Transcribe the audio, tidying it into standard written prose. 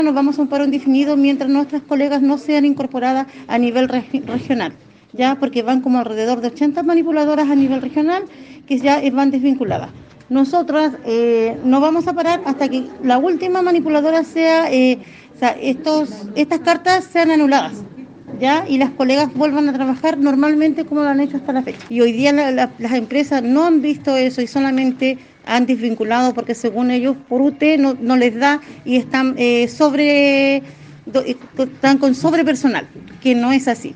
Nos vamos a un paro indefinido mientras nuestras colegas no sean incorporadas a nivel regional, ya porque van como alrededor de 80 manipuladoras a nivel regional que ya van desvinculadas. Nosotras no vamos a parar hasta que la última manipuladora estas cartas sean anuladas, ¿ya? Y las colegas vuelvan a trabajar normalmente como lo han hecho hasta la fecha. Y hoy día las empresas no han visto eso y solamente han desvinculado porque según ellos por UT no les da y están con sobrepersonal, que no es así.